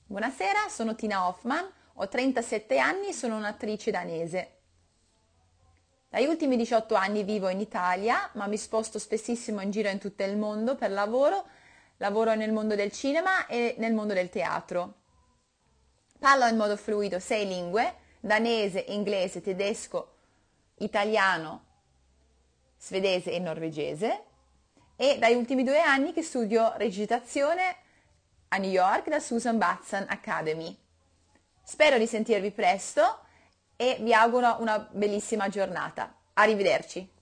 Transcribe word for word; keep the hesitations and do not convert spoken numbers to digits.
Buonasera, sono Tina Hoffman, ho trentasette anni e sono un'attrice danese. Dagli ultimi diciotto anni vivo in Italia, ma mi sposto spessissimo in giro in tutto il mondo per lavoro. Lavoro nel mondo del cinema e nel mondo del teatro. Parlo in modo fluido sei lingue: danese, inglese, tedesco, italiano, svedese e norvegese. E dagli ultimi due anni che studio recitazione a New York da Susan Batson Academy. Spero di sentirvi presto e vi auguro una bellissima giornata. Arrivederci.